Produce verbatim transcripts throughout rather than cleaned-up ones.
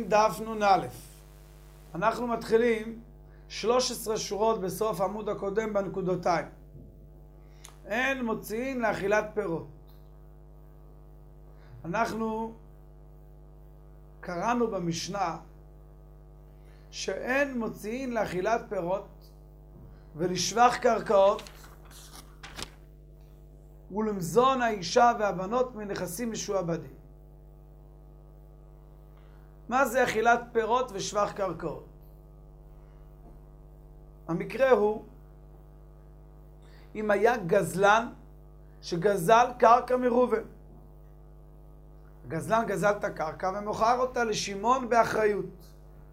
דף נ"א. אנחנו מתחילים שלוש עשרה שורות בסוף עמוד הקודם בנקודותיים. אין מוציאים לאכילת פירות. אנחנו קראנו במשנה שאין מוציאים לאכילת פירות ולשבח קרקעות ולמזון האישה והבנות מנכסים משועבדים. מה זה אכילת פירות ושבח קרקעות? המקרה הוא אם היה גזלן שגזל קרקע מראובן. גזלן גזל את הקרקע ומוכר אותה לשמעון באחריות.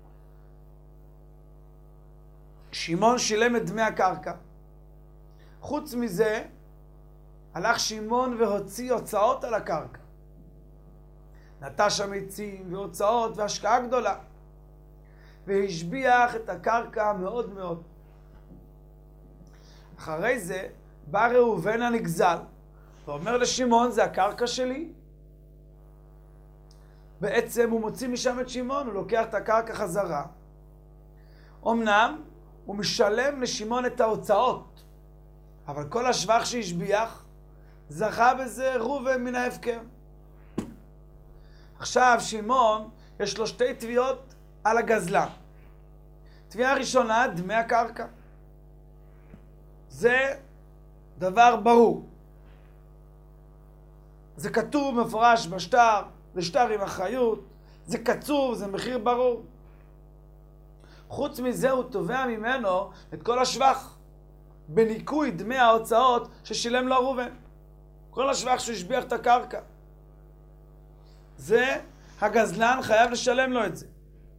שמעון שילם את דמי הקרקע. חוץ מזה, הלך שמעון והוציא הוצאות על הקרקע. נטש המיצים והוצאות והשקעה גדולה. והשביח את הקרקע מאוד מאוד. אחרי זה בא ראובן הנגזל ואומר לשמעון, זה הקרקע שלי. בעצם הוא מוציא משם את שמעון, הוא לוקח את הקרקע חזרה. אמנם הוא משלם לשמעון את ההוצאות, אבל כל השבח שהשביח זכה בזה ראובן מן ההפקר. עכשיו שמעון יש לו שתי תביעות על הגזלן. תביעה ראשונה, דמי הקרקע. זה דבר ברור. זה כתוב מפורש בשטר, זה שטר עם אחריות, זה קצוב, זה מחיר ברור. חוץ מזה הוא תובע ממנו את כל השבח, בניקוי דמי ההוצאות ששילם לו ראובן. כל השבח שהוא השביח את הקרקע. זה הגזלן חייב לשלם לו את זה.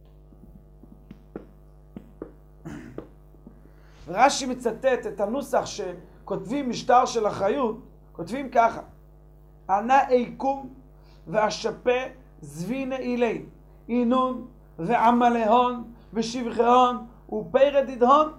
רש"י מצטט את הנוסח שכותבים משטר של אחריות, כותבים ככה: ענה עיקום ואשפה זבינה אילי, אינון ועמלי הון ושבחי הון ופירד הון.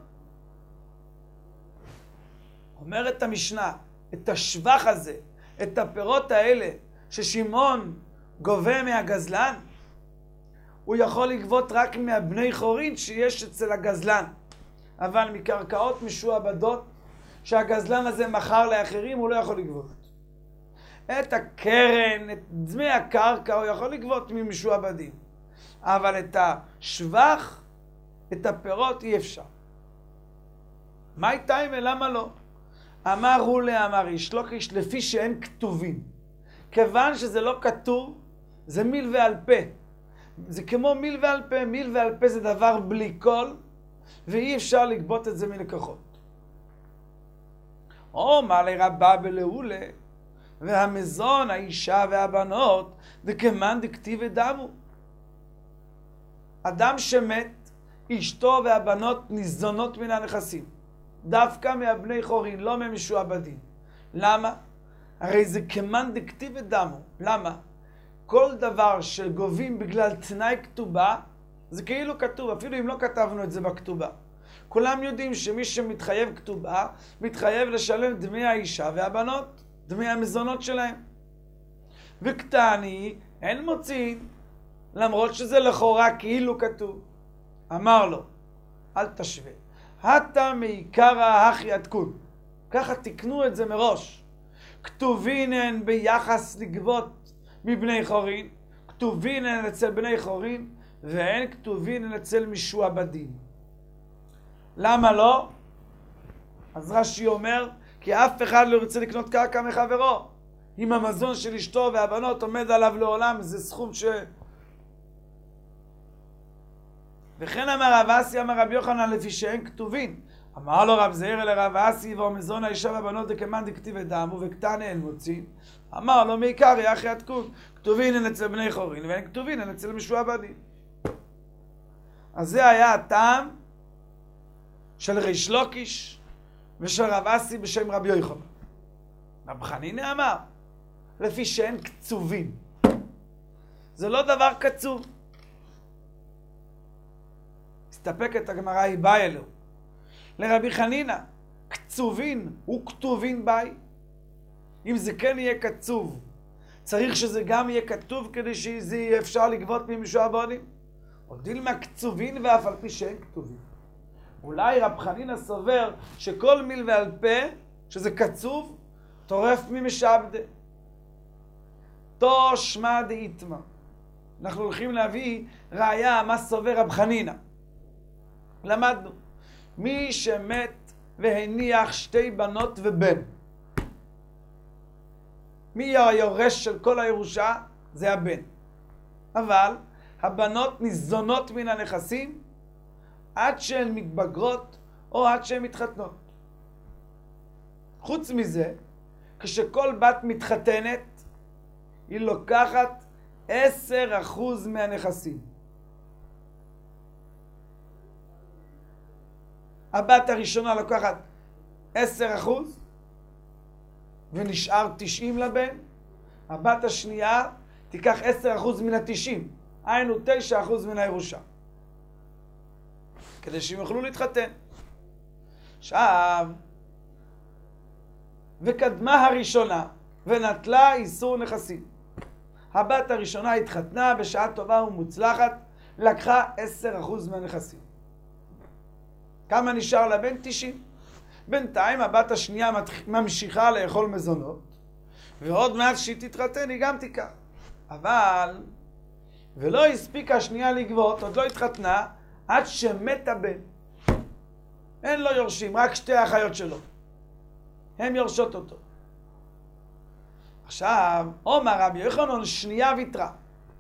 אומרת המשנה, את השבח הזה, את הפירות האלה ששמעון גובה מהגזלן, הוא יכול לגבות רק מהבני חורין שיש אצל הגזלן. אבל מקרקעות משועבדות שהגזלן הזה מכר לאחרים הוא לא יכול לגבות. את הקרן, את דמי הקרקע הוא יכול לגבות ממשועבדים. אבל את השבח, את הפירות אי אפשר. מה איתה אם למה לא? אמר הוא לאמר איש לא כאיש לפי שאין כתובים. כיוון שזה לא כתוב, זה מיל ועל פה. זה כמו מיל ועל פה. מיל ועל פה זה דבר בלי קול, ואי אפשר לגבות את זה מלקוחות. או מה לרבה בלעולה, והמזון, האישה והבנות, דכמן דכתיב ודמו. אדם שמת, אשתו והבנות ניזונות מן הנכסים. דווקא מהבני חורין, לא ממשועבדים. למה? הרי זה כמן דכתיב ודמו. למה? כל דבר שגובים בגלל תנאי כתובה, זה כאילו כתוב, אפילו אם לא כתבנו את זה בכתובה. כולם יודעים שמי שמתחייב כתובה, מתחייב לשלם דמי האישה והבנות, דמי המזונות שלהם. וקטני, אין מוצאים, למרות שזה לכאורה כאילו כתוב. אמר לו, אל תשווה. הטה מעיקרא הכי עדכון. ככה תקנו את זה מראש. כתובינן ביחס לגבות מבני חורין, כתובינן אצל בני חורין, ואין כתובינן אצל משועבדים. למה לא? אז רש"י אומר, כי אף אחד לא רוצה לקנות קרקע מחברו. אם המזון של אשתו והבנות עומד עליו לעולם, זה סכום ש... וכן אמר רב אסי, אמר רב יוחנן, לפי שאין כתובין. אמר לו רב זעיר לרב אסי, והמזון האישה והבנות דכמן דכתיב ודמו, וקטן אין מוצאים. אמר לו מעיקרא הכי עדכון, כתובינן אצל בני חורין, ואין כתובינן אצל משועבדים. אז זה היה הטעם של ריש לוקיש ושל רב אסי בשם רבי יוחנן. רב חנינא אמר, לפי שאין קצובים. זה לא דבר קצוב. הסתפקת הגמרא, היא באה אלו. לרבי חנינא, קצובין וכתובין ביי. אם זה כן יהיה קצוב, צריך שזה גם יהיה כתוב כדי שזה יהיה אפשר לגבות ממשועבדים. או דילמה קצובין ואף על פי שאין כתובים. אולי רב חנינא סובר שכל מיל ועל פה, שזה קצוב, טורף ממשעבדה. תושמע דאיתמא. אנחנו הולכים להביא ראיה מה סובר רב חנינא. למדנו. מי שמת והניח שתי בנות ובן. מי היורש של כל הירושה? זה הבן. אבל הבנות ניזונות מן הנכסים עד שהן מתבגרות או עד שהן מתחתנות. חוץ מזה, כשכל בת מתחתנת, היא לוקחת עשר אחוז מהנכסים. הבת הראשונה לוקחת עשר אחוז ונשאר תשעים לבן. הבת השנייה תיקח עשר אחוז מן התשעים, היינו תשע אחוז מן הירושה, כדי שהם יוכלו להתחתן. עכשיו, וקדמה הראשונה ונטלה איסור נכסים. הבת הראשונה התחתנה בשעה טובה ומוצלחת, לקחה עשר אחוז מהנכסים. כמה נשאר לבן? תשעים. בינתיים הבת השנייה ממשיכה לאכול מזונות, ועוד מעט שהיא תתחתן היא גם תיקח. אבל, ולא הספיקה השנייה לגבות, עוד לא התחתנה, עד שמת הבן. אין לו יורשים, רק שתי האחיות שלו. הם יורשות אותו. עכשיו, אומר רבי יוחנן, שנייה ויתרה.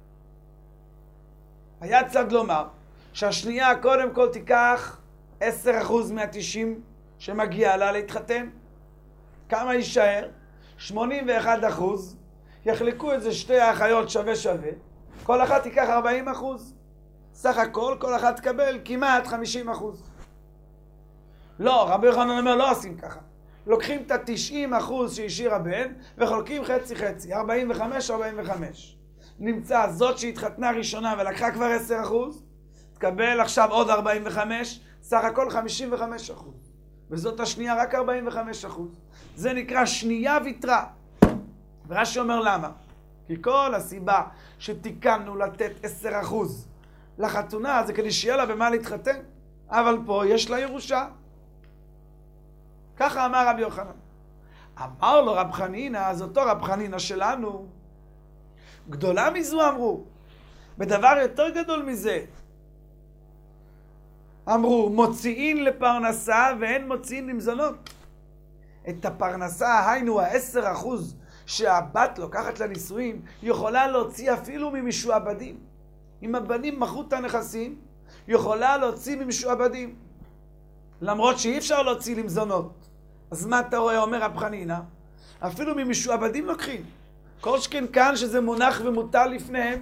היה צד לומר שהשנייה קודם כל תיקח עשר אחוז מהתשעים שמגיע לה להתחתן. כמה יישאר? שמונים ואחד אחוז. יחלקו את זה שתי האחיות שווה שווה. כל אחת תיקח ארבעים אחוז. סך הכל, כל אחת תקבל כמעט חמישים אחוז. לא, רבי יוחנן אומר, לא עושים ככה. לוקחים את ה-תשעים אחוז שהשאיר הבן וחולקים חצי חצי, ארבעים וחמש ארבעים וחמש. נמצא זאת שהתחתנה ראשונה ולקחה כבר עשר אחוז, תקבל עכשיו עוד ארבעים וחמש, סך הכל חמישים וחמש אחוז. וזאת השנייה רק ארבעים וחמש אחוז. זה נקרא שנייה ויתרה. ורש"י אומר למה? כי כל הסיבה שתיקנו לתת עשר אחוז לחתונה זה כדי שיהיה לה במה להתחתן. אבל פה יש לה ירושה. ככה אמר רבי יוחנן. אמר לו רב חנינא, אז אותו רב חנינא שלנו, גדולה מזו אמרו, בדבר יותר גדול מזה. אמרו, מוציאים לפרנסה ואין מוציאים למזונות. את הפרנסה, היינו ה-עשר אחוז שהבת לוקחת לנישואים, יכולה להוציא אפילו ממשועבדים. אם הבנים מכרו את הנכסים, יכולה להוציא ממשועבדים. למרות שאי אפשר להוציא למזונות. אז מה אתה רואה, אומר רב חנינא? אפילו ממשועבדים לוקחים. כל שכן כאן שזה מונח ומותר לפניהם.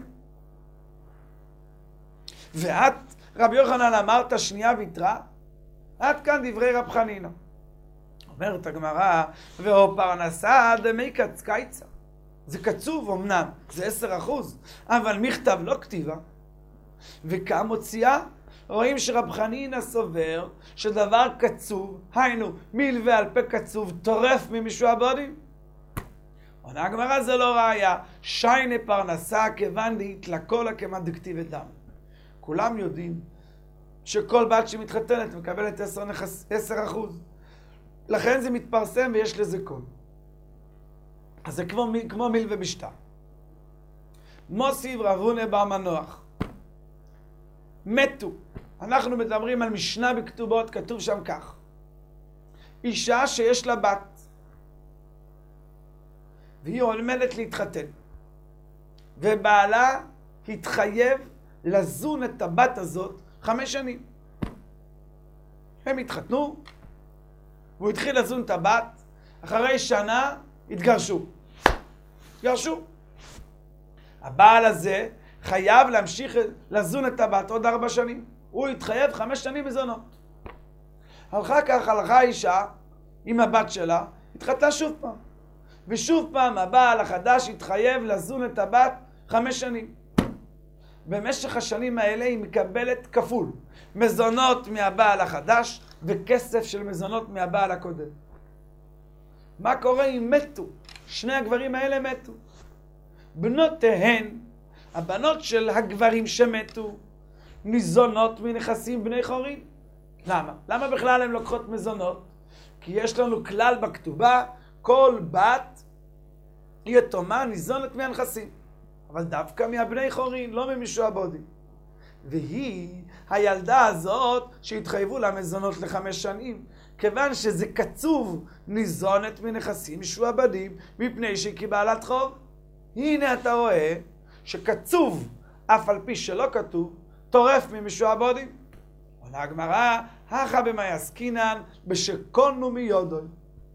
ואת, רבי יוחנן, אמרת שנייה ויתרה? עד כאן דברי רב חנינא. אומרת הגמרא, ואו פרנסה דמי קצקייצה. זה קצוב אמנם, זה עשר אחוז, אבל מכתב לא כתיבה. וכאן מוציאה? רואים שרב חנינא סובר שדבר קצוב, היינו מיל ועל פה קצוב, טורף ממשועבדים. עונה הגמרא, זה לא ראיה. שיינה פרנסה כיוון דהתלקולה כמאן דכתיב דם. כולם יודעים שכל בת שמתחתנת מקבלת עשר אחוז. לכן זה מתפרסם ויש לזה קול. אז זה כמו, כמו מיל ובשתה. מוסיף רב הונא בר מנוח. מתו. אנחנו מדברים על משנה בכתובות, כתוב שם כך. אישה שיש לה בת, והיא עומדת להתחתן, ובעלה התחייב לזון את הבת הזאת חמש שנים. הם התחתנו, והוא התחיל לזון את הבת, אחרי שנה התגרשו. התגרשו. הבעל הזה חייב להמשיך לזון את הבת עוד ארבע שנים. הוא התחייב חמש שנים מזונות. הלכה כך, הלכה האישה עם הבת שלה, התחתנה שוב פעם. ושוב פעם הבעל החדש התחייב לזון את הבת חמש שנים. במשך השנים האלה היא מקבלת כפול. מזונות מהבעל החדש וכסף של מזונות מהבעל הקודם. מה קורה אם מתו? שני הגברים האלה מתו. בנותיהן, הבנות של הגברים שמתו, ניזונות מנכסים בני חורין. למה? למה בכלל הן לוקחות מזונות? כי יש לנו כלל בכתובה, כל בת יתומה ניזונת מהנכסים. אבל דווקא מהבני חורין, לא ממשועבדים. והיא הילדה הזאת שהתחייבו לה מזונות לחמש שנים, כיוון שזה קצוב ניזונת מנכסים משועבדים מפני שהיא כבעלת חוב. הנה אתה רואה שקצוב אף על פי שלא כתוב טורף ממשועבדים. עונה הגמרא, הכה במאי עסקינן בשקונו מיודוי.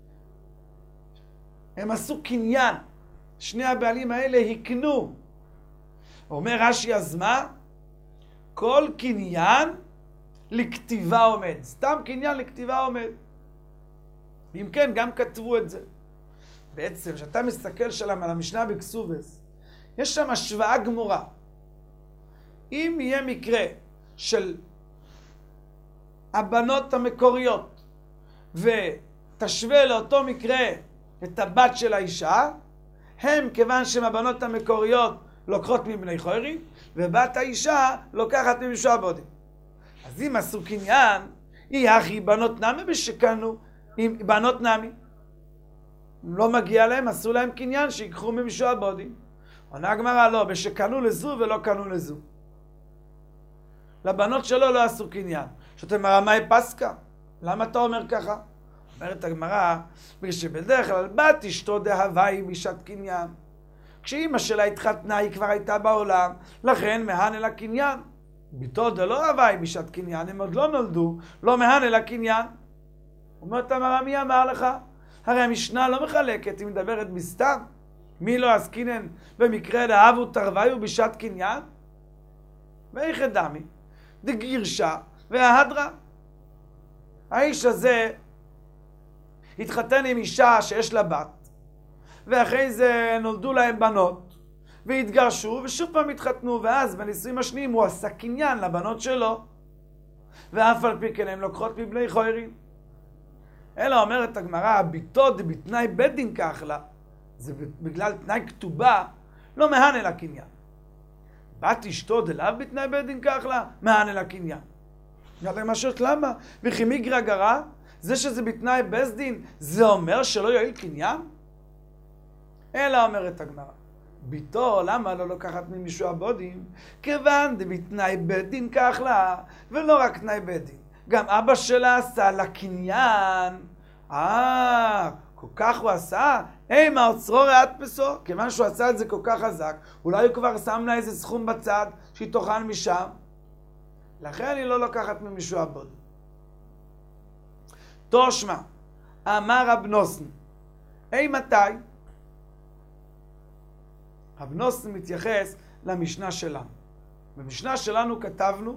הם עשו קניין, שני הבעלים האלה הקנו. אומר רש"י, אז מה? כל קניין לכתיבה עומד. סתם קניין לכתיבה עומד. ואם כן, גם כתבו את זה. בעצם, כשאתה מסתכל שלם על המשנה בכסובס, יש שם השוואה גמורה. אם יהיה מקרה של הבנות המקוריות, ותשווה לאותו מקרה את הבת של האישה, הם, כיוון שהן הבנות המקוריות, לוקחות מבני חורין, ובת האישה לוקחת ממשועבדים. אז אם עשו קניין, היא הכי בנות נמי בשקנו, עם בנות נמי. לא מגיע להם, עשו להם קניין שיקחו ממשועבדים. עונה הגמרא, לא, בשקנו לזו ולא קנו לזו. לבנות שלו לא עשו קניין. שאתה אומר, מה היא פסקה? למה אתה אומר ככה? אומרת הגמרא, בגלל שבדרך כלל בת אשתו דהווה היא בשעת קניין. כשאימא שלה התחתנה היא כבר הייתה בעולם, לכן מהן אל הקניין. ביתו דלא הווה היא בשעת קניין, הם עוד לא נולדו, לא מהן אל הקניין. אומרת הגמרא, מי אמר לך? הרי המשנה לא מחלקת, היא מדברת בסתם. מי לא עסקינן במקרה דהבו תרוויו בשעת קניין? ואיך דמי? דגירשה וההדרה. האיש הזה התחתן עם אישה שיש לה בת, ואחרי זה נולדו להם בנות, והתגרשו, ושוב פעם התחתנו, ואז בנישואים השניים הוא עשה קניין לבנות שלו, ואף על פי כן הם לוקחות מבני חורין. אלא אומרת הגמרא, ביתו דבתנאי בית דין כך לה, זה בגלל תנאי כתובה, לא מהן אל הקניין. בת אשתו דלאו בתנאי בית דין כך לה, מהן אל הקניין. ידע משהו, למה? וכי מיגרא גרא, זה שזה בתנאי בית דין, זה אומר שלא יועיל קניין? אלא אומרת הגמרא, ביתו למה לא לוקחת ממשועבדים? כיוון דבתנאי בית דין כך לה, ולא רק תנאי בית דין. גם אבא שלה עשה לה קניין. אה, כל כך הוא עשה? היי, מה עוצרו רעת פסו? כיוון שהוא עשה את זה כל כך חזק, אולי הוא כבר שם לה איזה סכום בצד שהיא תאכל משם. לכן היא לא לוקחת ממשועבדים. תושמע, אמר רב נוסן, היי מתי? רב נוסן מתייחס למשנה שלנו. במשנה שלנו כתבנו,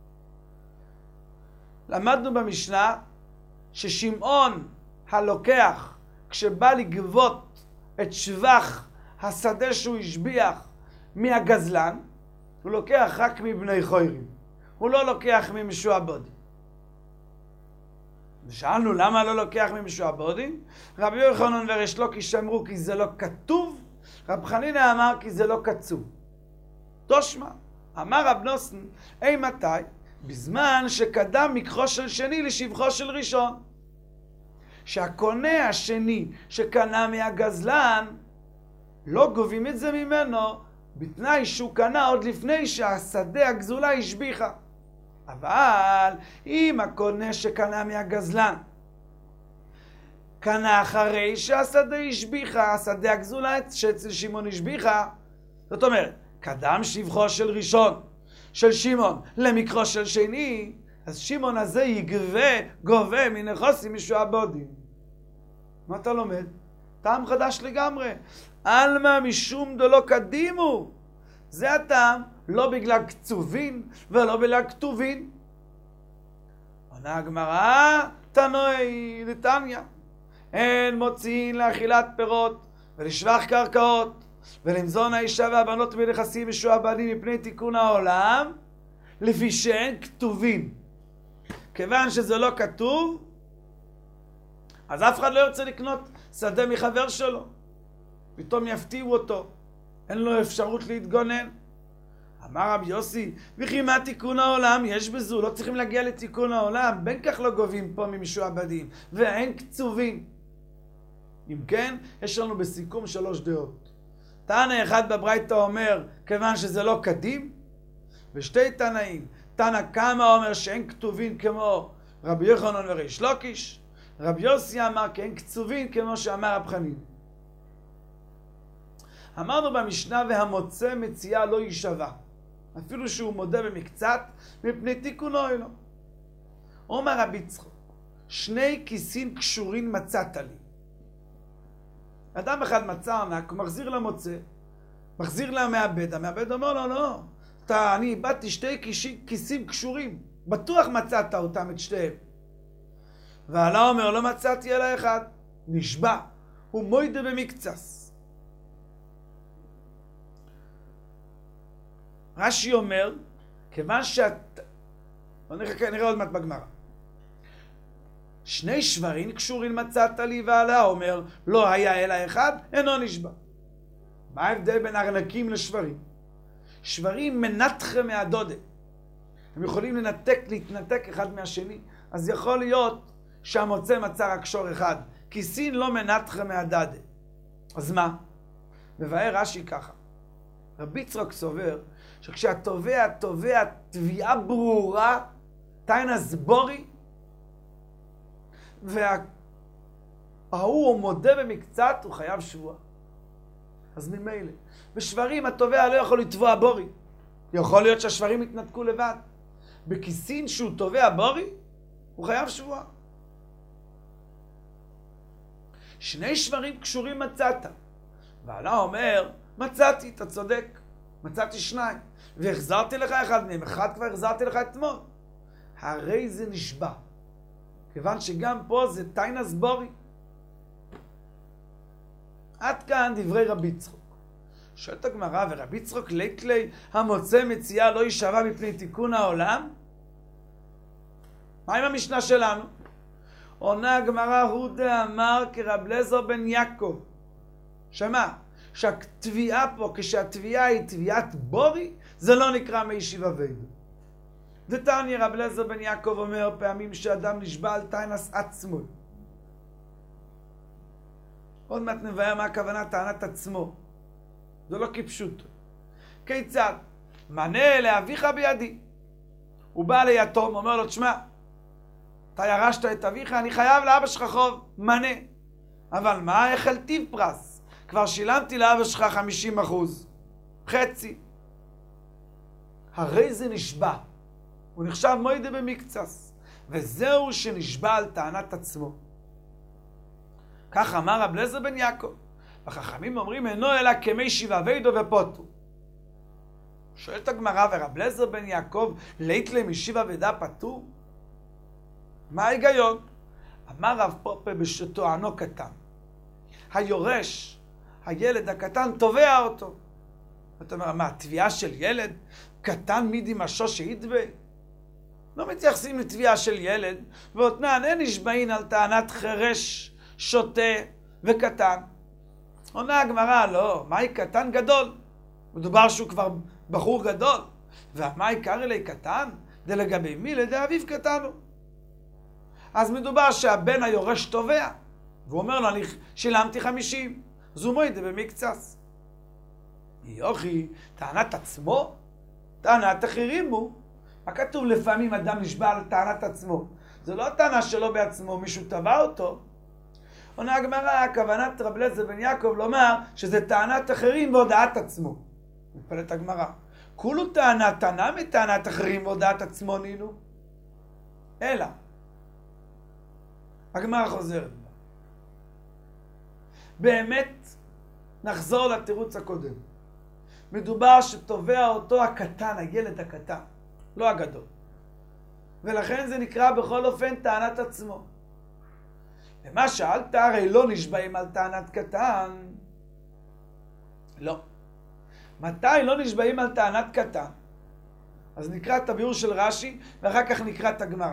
למדנו במשנה ששמעון הלוקח, כשבא לגבות את שבח השדה שהוא השביח מהגזלן, הוא לוקח רק מבני חורין. הוא לא לוקח ממשועבדים. ושאלנו למה לא לוקח ממשועבדים? רבי יוחנן וריש לקיש אמרו כי זה לא כתוב, רב חנינא אמר כי זה לא קצוב. תושמע, אמר רב נוסן, אי מתי? בזמן שקדם מקחו של שני לשבחו של ראשון. שהקונה השני שקנה מהגזלן, לא גובים את זה ממנו, בתנאי שהוא קנה עוד לפני שהשדה הגזולה השביחה. אבל אם הקונה שקנה מהגזלן קנה אחרי שהשדה השביחה, השדה הגזולה שאצל שמעון השביחה, זאת אומרת, קדם שבחו של ראשון, של שמעון, למקחו של שני, אז שמעון הזה יגבה, גובה מנכסים משועבדים. מה אתה לומד? טעם חדש לגמרי. אלמה משום דלא קדימו. זה הטעם, לא בגלל קצובין ולא בגלל כתובין. עונה הגמרא, תנאי לתניא. אין מוציאים לאכילת פירות ולשבח קרקעות ולמזון האישה והבנות מנכסים משועבדים מפני תיקון העולם, לפי שאין כתובים. כיוון שזה לא כתוב, אז אף אחד לא ירצה לקנות שדה מחבר שלו. פתאום יפתיעו אותו. אין לו אפשרות להתגונן. אמר רבי יוסי, וכי מה תיקון העולם? יש בזו, לא צריכים להגיע לתיקון העולם, בין כך לא גובים פה ממשועבדים, ואין קצובים. אם כן, יש לנו בסיכום שלוש דעות. תנא אחד בברייתא אומר, כיוון שזה לא קדים, ושתי תנאים. תנא קמא אומר שאין כתובים כמו רבי יוחנן וריש לוקיש, רבי יוסי אמר כי אין קצובים כמו שאמר רב חנינא. אמרנו במשנה, והמוצא מציאה לא יישבע, אפילו שהוא מודה במקצת, מפני תיקונו אלו. אומר רבי יצחק, שני כיסים קשורים מצאת לי. אדם אחד מצא ארנק, הוא מחזיר למוצא, מחזיר למעבד, המעבד אומר לו, לא, אתה, אני איבדתי שתי כיסים, כיסים קשורים, בטוח מצאת אותם את שתיהם. ועלה אומר, לא מצאתי אלא אחד, נשבע, הוא מוידה במקצס. רש"י אומר, כיוון שאת... נראה, נראה עוד מעט בגמרא. שני שברים קשורים מצאת לי, ועלה אומר, לא היה אלא אחד, אינו נשבע. מה ההבדל בין ארנקים לשברים? שברים מנתחה מהדודה. הם יכולים לנתק, להתנתק אחד מהשני. אז יכול להיות שהמוצא מצא רק שור אחד. כיסין לא מנתחה מהדדה. אז מה? מבאר רש"י ככה. רבי יצחק סובר שכשהתובע תובע תביעה ברורה, תיינס בורי, וההוא הוא מודה במקצת, הוא חייב שבועה. אז ממילא. בשברים התובע לא יכול לתבוע בורי. יכול להיות שהשברים יתנתקו לבד. בכיסין שהוא תובע בורי, הוא חייב שבועה. שני שברים קשורים מצאת. ועלה אומר, מצאתי, אתה צודק. מצאתי שניים. והחזרתי לך אחד מהם. אחד כבר החזרתי לך אתמול. הרי זה נשבע. כיוון שגם פה זה תיינס בורי. עד כאן דברי רבי יצחק. שואלת הגמרא, ורבי יצחק ליטלי המוצא מציאה לא יישבע מפני תיקון העולם? מה עם המשנה שלנו? עונה הגמרא, הוא דאמר כרב אליעזר בן יעקב. שמה? שהתביעה פה, כשהתביעה היא תביעת בורי, זה לא נקרא מי ישיבה וידו. דתניא רב אליעזר בן יעקב אומר פעמים שאדם נשבע על תיינס עצמו. עוד מעט נבהר מה הכוונה טענת עצמו. זה לא כפשוטו. כיצד? מנה לאביך בידי. הוא בא ליתום, אומר לו, תשמע, אתה ירשת את אביך, אני חייב לאבא שלך חוב, מנה. אבל מה, איך אלתיו פרס? כבר שילמתי לאבא שלך חמישים אחוז. חצי. הרי זה נשבע. הוא נחשב מוידה במקצס. וזהו שנשבע על טענת עצמו. כך אמר רב אליעזר בן יעקב. החכמים אומרים, אינו אלא כמי שיבה וידו ופוטו. שואלת הגמרא, ורב אליעזר בן יעקב, ליטלי משיבה וידה פטור? מה ההיגיון? אמר רב פופה בשטוענו קטן. היורש, הילד הקטן, תובע אותו. אתה אומר, מה, תביעה של ילד? קטן מידי משו שידבה? לא מתייחסים לתביעה של ילד, ואותנן אין נשבעין על טענת חרש, שוטה וקטן. עונה הגמרא, לא, מהי קטן גדול? מדובר שהוא כבר בחור גדול. ומה עיקר אלי קטן? זה לגבי מי? לידי אביו קטן הוא. אז מדובר שהבן היורש תובע, והוא אומר לו, אני שילמתי חמישים. אז הוא מוידה במקצס. יוכי, טענת עצמו? טענת אחרים הוא. מה כתוב לפעמים אדם נשבע על טענת עצמו? זה לא טענה שלו בעצמו, מישהו תבע אותו. עונה הגמרא, כוונת רב אליעזר בן יעקב לומר שזה טענת אחרים והודעת עצמו. מתפלאת הגמרא. כולו טענה, טענה מטענת אחרים והודעת עצמו נינו. אלא. הגמרא חוזרת. באמת, נחזור לתירוץ הקודם. מדובר שתובע אותו הקטן, הילד הקטן, לא הגדול. ולכן זה נקרא בכל אופן טענת עצמו. ומה שאלת, הרי לא נשבעים על טענת קטן. לא. מתי לא נשבעים על טענת קטן? אז נקרא את הביאור של רש"י, ואחר כך נקרא את הגמרא.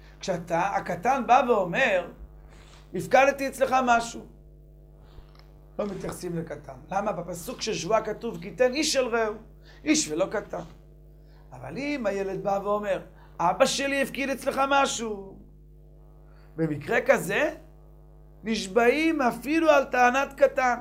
כשאתה, הקטן בא ואומר, הפקדתי אצלך משהו. לא מתייחסים לקטן. למה? בפסוק של שבועה כתוב, כי תן איש אל רעהו, איש ולא קטן. אבל אם הילד בא ואומר, אבא שלי הפקיד אצלך משהו, במקרה כזה, נשבעים אפילו על טענת קטן.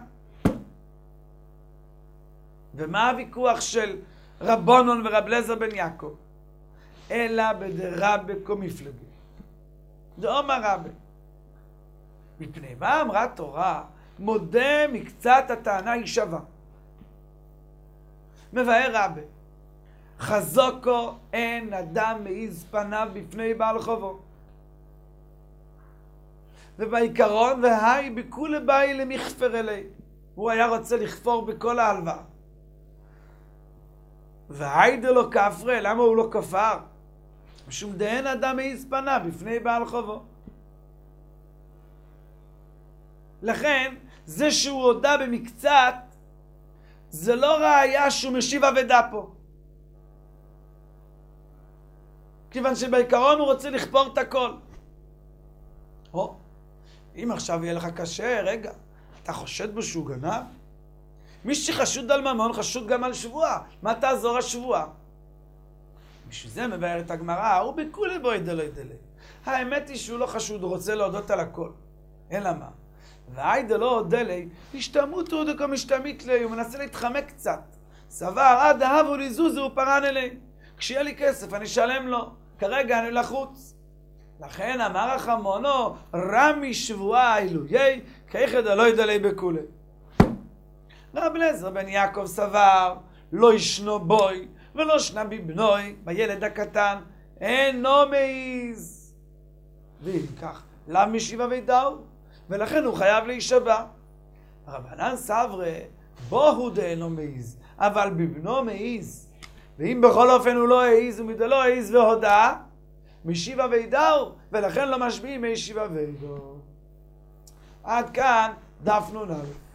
ומה הוויכוח של רבונון ורב אליעזר בן יעקב? אלא בדרבה כמפלגי. דאמר רבי. מפני מה אמרה תורה? מודה מקצת הטענה היא שווה. מבאר רבי. חזוקו אין אדם מעיז פניו בפני בעל חובו. ובעיקרון, והי בכולי באי למכפר אלי. הוא היה רוצה לכפור בכל ההלוואה. והי דלא כפרה, למה הוא לא כפר? משום דאין אדם מעיז פניו בפני בעל חובו. לכן, זה שהוא הודה במקצת, זה לא ראיה שהוא משיב אבדה פה. כיוון שבעיקרון הוא רוצה לכפור את הכל. או, אם עכשיו יהיה לך קשה, רגע, אתה חושד בו שהוא גנב? מי שחשוד על ממון חשוד גם על שבועה. מה תעזור השבועה? בשביל זה מבאר את הגמרא, הוא בכולי בו ידלו ידלה. האמת היא שהוא לא חשוד, הוא רוצה להודות על הכל. אלא מה? והיידה לא הודה לי, השתמות הוא דקו משתמית לי, הוא מנסה להתחמק קצת. סבר, עד אהבו לי זוזו, הוא פרן אלי. כשיהיה לי כסף, אני אשלם לו. כרגע אני לחוץ. לכן אמר החמונו, רמי שבועה אלוהי, כאיכד לא ידלה בכולי. רב אליעזר בן יעקב סבר, לא ישנו בוי, ולא שנה בבנוי, בילד הקטן, אינו מעיז. ואם כך, למה משיב אבידאו? ולכן הוא חייב להישבע. רבנן סברה, בו הוא דאינו מעיז, אבל בבנו מעיז. ואם בכל אופן הוא לא העיז, ומדלא העיז והודע, משיב אבידאו, ולכן לא משביעים משיב אבידאו. עד כאן דף נ"א.